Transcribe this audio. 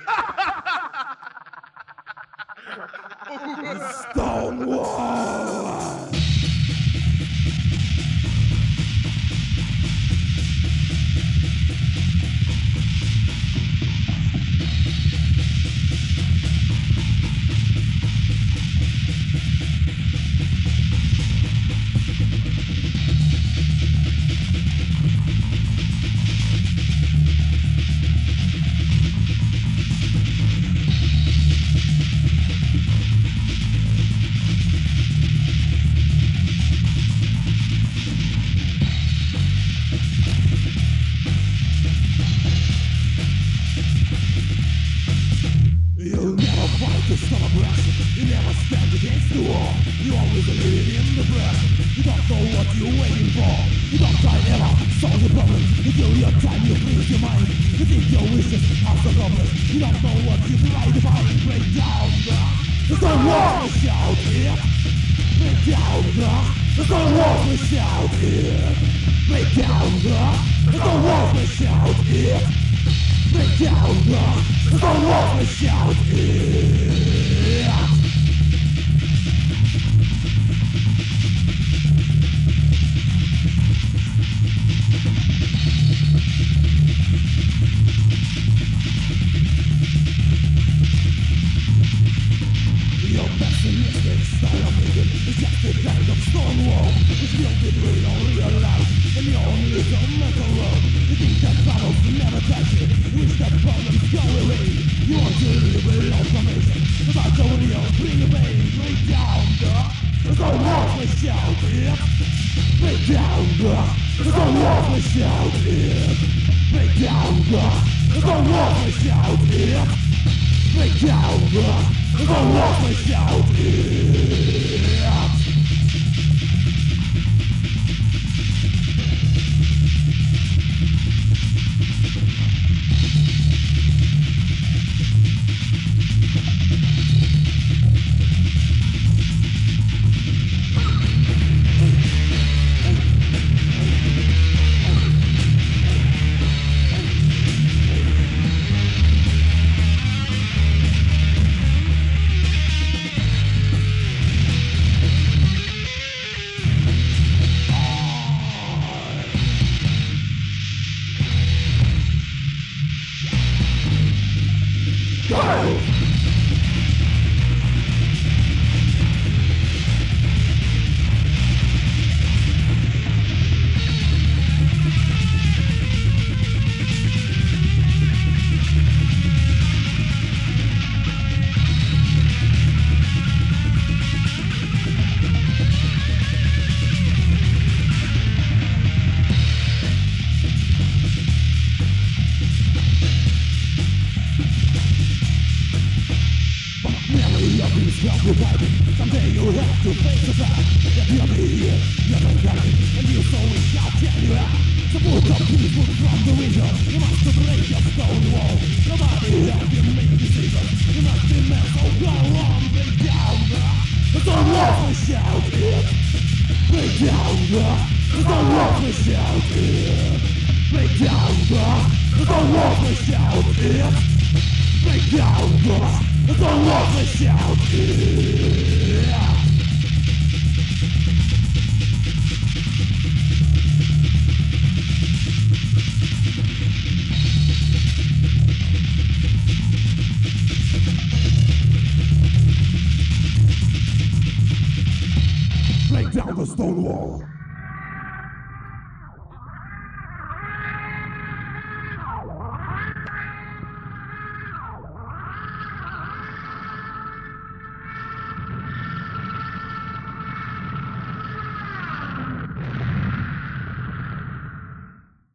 Stonewall! You'll never fight to stop aggression. You never stand against the wall. You always live in the present. You don't know what you're waiting for. You don't try ever solve the problem. You kill your time, you lose your mind. You think your wishes are so hopeless. You don't know what you try to find. Break down the Stonewall, shout it. Break down the Stonewall, shout it. Break down the Stonewall, shout it. Break down the Stonewall, shout it. Your pessimistic style of thinking is just a kind of Stonewall, which built it we don't realize. And you only live a mental road. You think that troubles never touch you. You wish that problems go away. You want to live with information about the real bring the pain. Break down the Stonewall, shout it. Break down the Stonewall, shout it. Break down the Stonewall, shout it. Break down the Stonewall, shout it. Go! Someday you'll have to face the fact that you'll be here, never coming, and you so we shall tell you out. So put up people from the window, you must break your stone wall. Nobody help you make decisions, you must be mad, so go on, break down the Stonewall, shout it. Break down the Stonewall, shout it. Break down the Stonewall, shout it. Break down the Stonewall, shout it. Break down the Stonewall.